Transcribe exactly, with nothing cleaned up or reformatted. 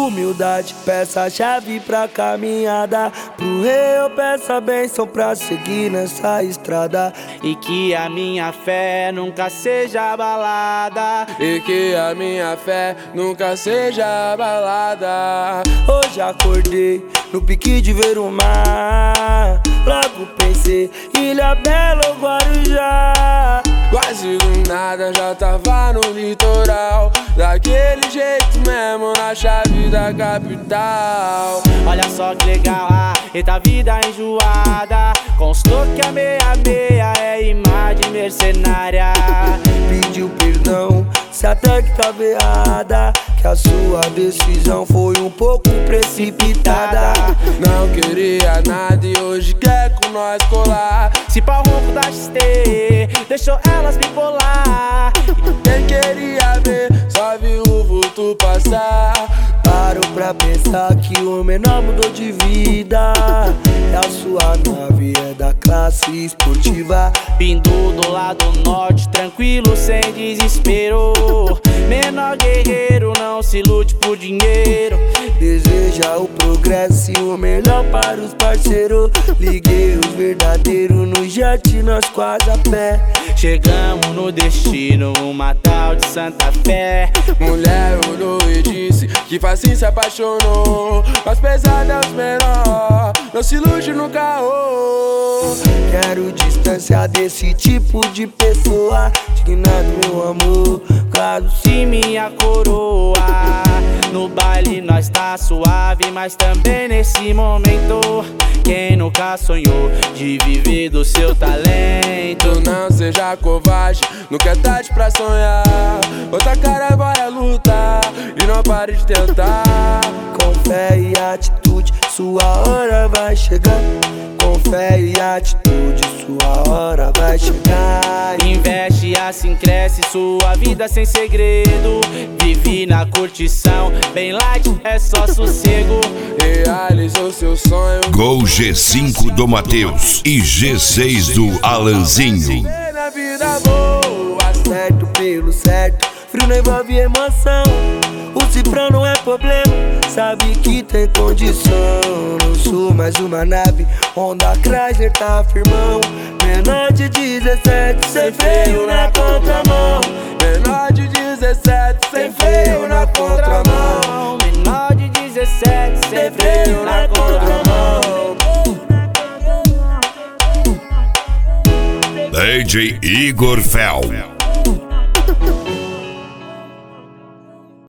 humildade, peça a chave pra caminhada. Pro rei eu peço a bênção pra seguir nessa estrada. E que a minha fé nunca seja abalada. E que a minha fé nunca seja abalada. Hoje acordei no pique de ver o mar. Logo pensei, Ilha Bela ou Guarujá. Quase do nada já tava no litoral. Daquele jeito mesmo na chave da capital. Olha só que legal, ah, eita vida enjoada. Constou que a meia-meia é imagem mercenária. Pediu perdão, se até que tava errada, que a sua decisão foi um pouco precipitada. Não queria nada e hoje quer com nós colar. Se pau ronco da X T deixou elas bipolar. Quem queria ver só viu o vulto passar. Paro pra pensar que o menor mudou de vida. E a sua nave é da classe esportiva. Vindo do lado norte, tranquilo, sem desespero. Menor guerreiro, não se lute por dinheiro. Deseja o progresso e o melhor para os parceiros. Liguei os verdadeiros no jet, nós quase a pé. Chegamos no destino, uma tal de Santa Fé. Mulher olhou e disse que facinho se apaixonou. Mas pesado é os menor, não se ilude no caô. Quero distância desse tipo de pessoa. Dignado meu amor, claro se minha coroa. No baile nós tá suave, mas também nesse momento quem nunca sonhou de viver do seu talento? Não seja covarde, nunca é tarde pra sonhar. Outra cara agora é lutar e não pare de tentar. Com fé e atitude, sua hora vai chegar. Com fé e atitude, sua hora vai chegar. Investe assim cresce sua vida sem segredo. Vive na curtição, bem light, é só sossego. Realizou seu sonho. Gol G cinco do Matheus e G seis do Alanzinho. Na vida boa, certo pelo certo, frio não envolve emoção. O cifrão não é problema, sabe que tem condição. Não sou mais uma nave, Honda Chrysler tá firmão. Menor de dezessete, sem freio na contramão. Menor de dezessete, sem freio na contramão. Menor de dezessete, sem freio na contramão. D J Igor Fel.